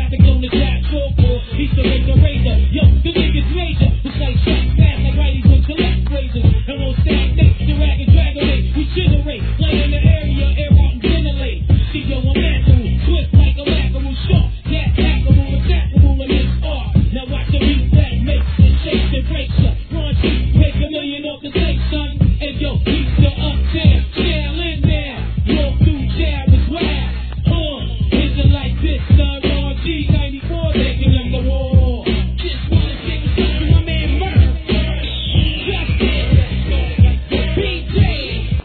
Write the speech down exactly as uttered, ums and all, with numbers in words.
classic known as Jack Soulful. He's the razor razor. Yo, the nigga's major.